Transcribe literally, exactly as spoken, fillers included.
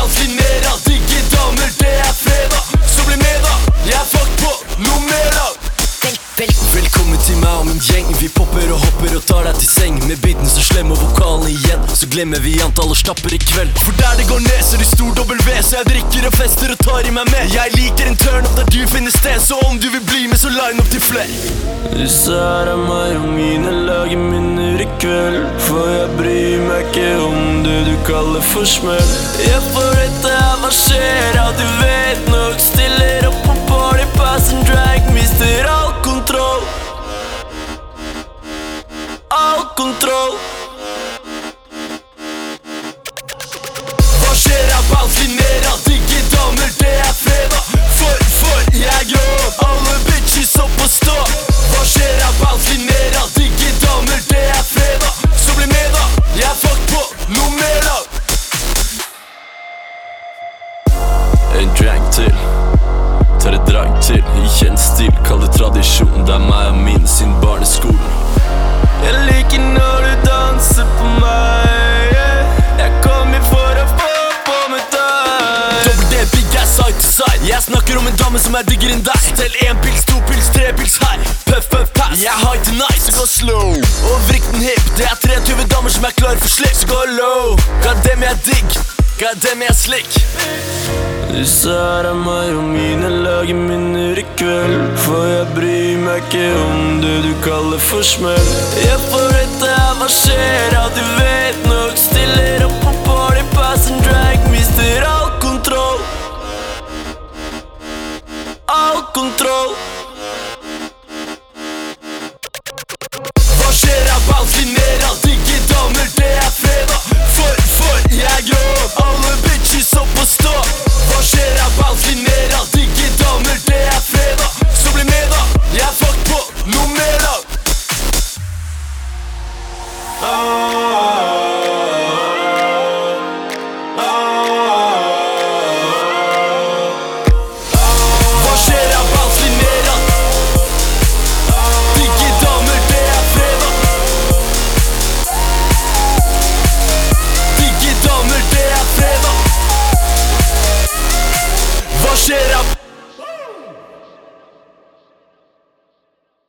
vanskelig ned av digge damer. Det er fredag, så bli med da. Jeg er fucked på noe mer da. Velkommen til meg og min gjeng. Vi popper og hopper og tar deg til seng. Med beaten så slem og vokalen igjen, så glemmer vi antall og stapper i kveld. For der det går ned så er det stor dobbelt V, så jeg drikker og fester og tar i meg med. Jeg liker en turn up der du finner sted, så om du vil bli med så line opp til flere. Du sa det er meg og mine lager minner i kveld, for jeg bryr meg ikke om det du kaller for smell. Jeg får vite hva skjer, ja du vet nok. Stiller opp på party pass and drag, mister all kontroll. All kontroll. Hva skjer er vanskelig ned av digge damer. Det er fredag, for, for jeg er grå. Alle bitches opp og stå. Hva skjer er vanskelig ned av digge damer. Det er fredag, så bli med da. Jeg er fucked på noe mer da. En drank til, tar et drag til. I kjent stil, kall det tradisjon. Det er meg og min sin barneskolen. Jeg liker når du danser på meg, yeah. Jeg kommer for å få på med deg. Dobbelt D, big ass, side to side. Jeg snakker om en dame som er diggere enn deg. Stell en pils, to pils, tre pils, hei. Puff, puff, pass. Jeg er high tonight, så gå slow. Og vrikk den hip. Det er treogtyve damer som er klare for slipp, så gå low. Goddamn, jeg er digg. Goddamn, jeg er slick. Du sa det er meg og mine lager minner i kveld, for jeg bryr meg ikke om det du kaller for smell. Jeg får vite hva skjer, ja du vet nok. Stiller opp på